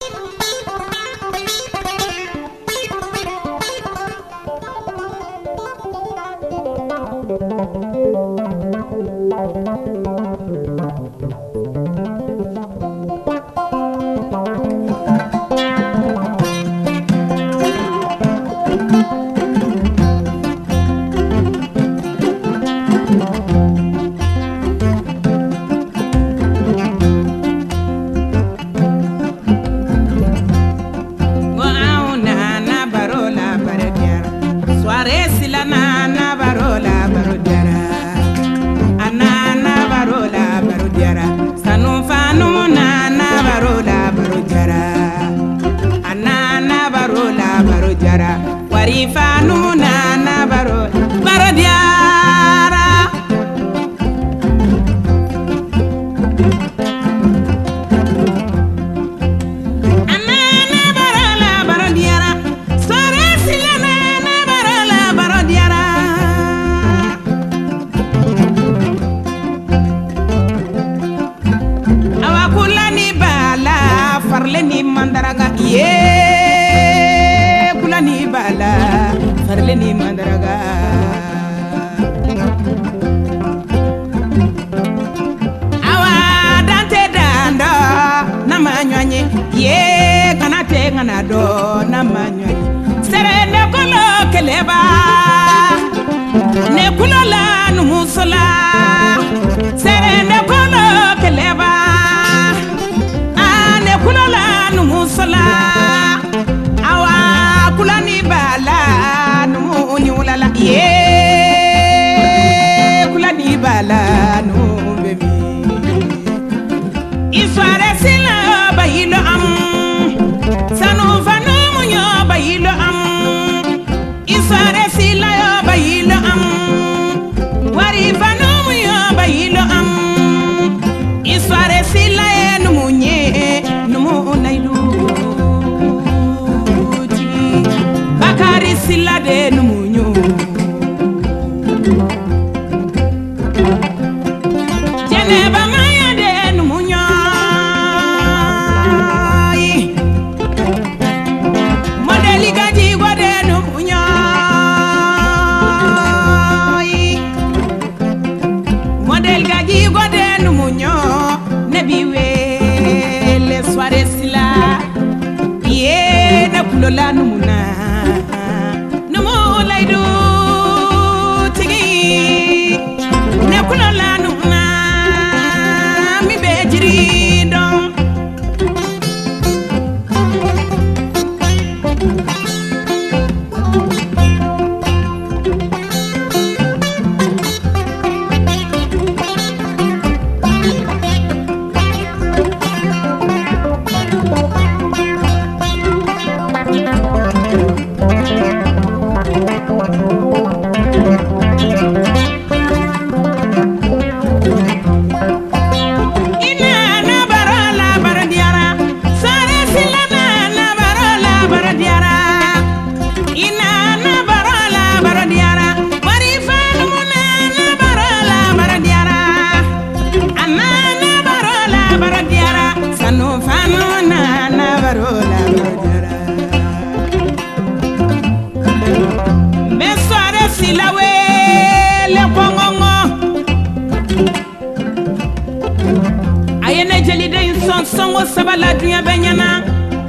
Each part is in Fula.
Songo sabala dunya benyana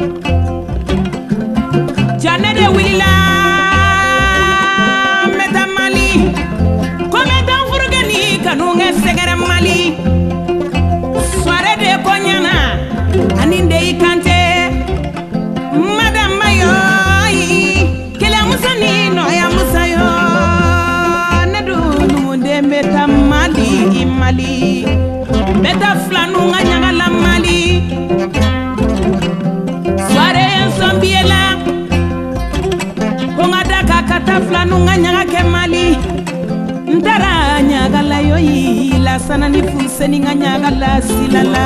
janede wila meta mali kome dan furugani kanunge segere mali soare de konyana aninde ikante madam mayo kele musani no ya musayo nedu numunde meta mali imali meta flanu nganya la mali soare sombiela kongada kakata flanu nganya ke mali ndara nyaga la yoyi la sana ni fuseni nganya la silala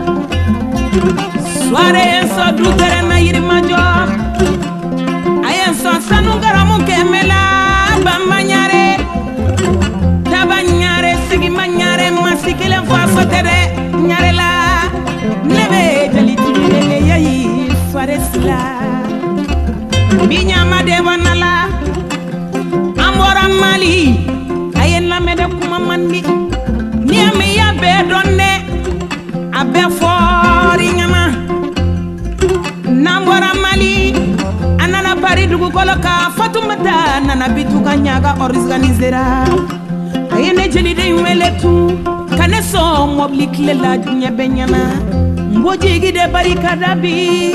soare so dutere na yirma job ayen so sanu garamu kemela bambanyare tabanyare sigi manyare masikele fo sotere nyare la nebe jali tile yayi saresila binyama de wanala amora mali ayen la mede kuma mandi ni ame ya be donne abe fori nyama namora mali anana pari dugu koloka fatumata nana bituga nyaga organizera ayene jeli de weletu kaneso moblik lela dunya benyana mboji gide barikada bi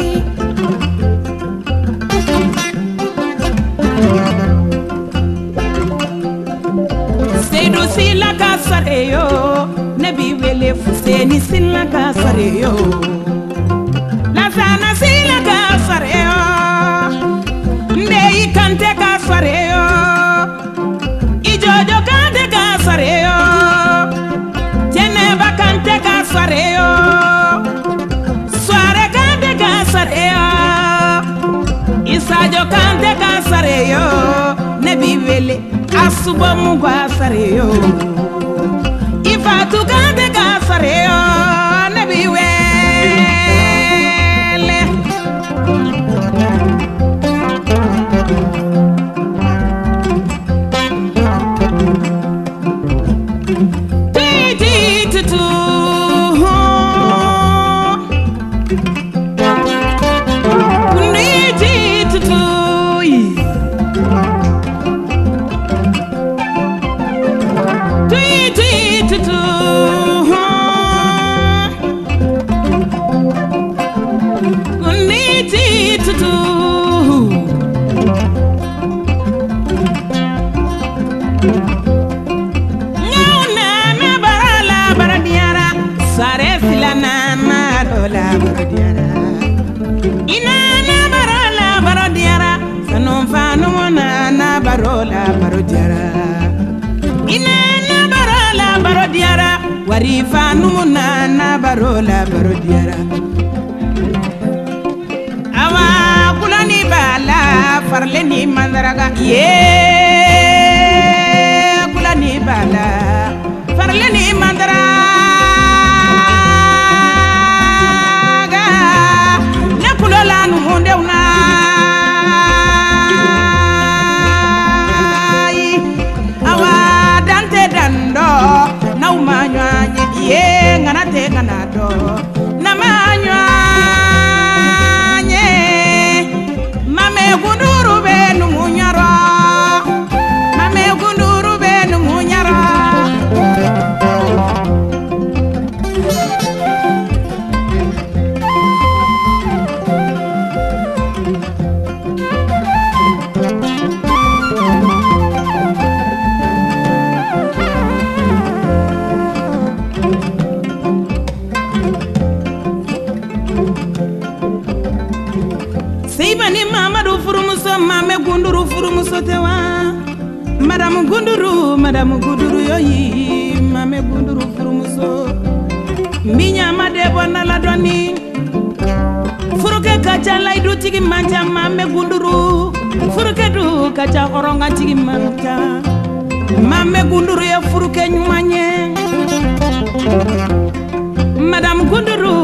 Seidu sila kasareyo nebi wele fuseni sila kasareyo Lazana sila kasareyo Ndei kante kasareyo Ijojo kante kasareyo Geneva kante kasareyo Soare kante kasareyo Isajo kante kasareyo Nebi wele asuba mugwa sareyo Ifatu kante kasareyo Nebi wele Warifa numuna na barola barodiara awa kulani bala farleni mandaraga ye kulani bala farleni mandaraga na kulola numunde una awa dante dando na umanywa ye ngana te ngana do na manywa nye mame gunduru be nu munyara mame gunduru be nu munyara Seibani Mamadou Furumuso mame gunduru furumuso tewa Madame Gunduru yoyi mame gunduru furumuso Minya made bona la doni Furuke kacha laidu tigi manja mame gunduru Furuke du kacha oronga tigi manja Mame gunduru ya furuke nyumanye Madame Gunduru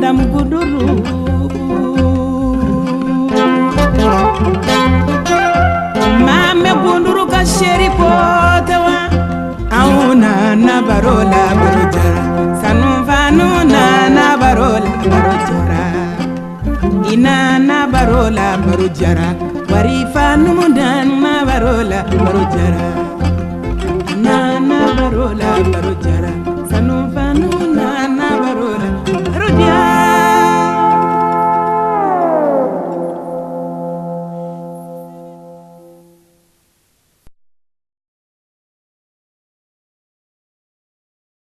Mame gunduru ka sheri potewa Auna na barola barojara Sanuvanu na barola barojara Ina na barola barojara Warifa numudan na barola barojara Na barola barojara Sanuvanu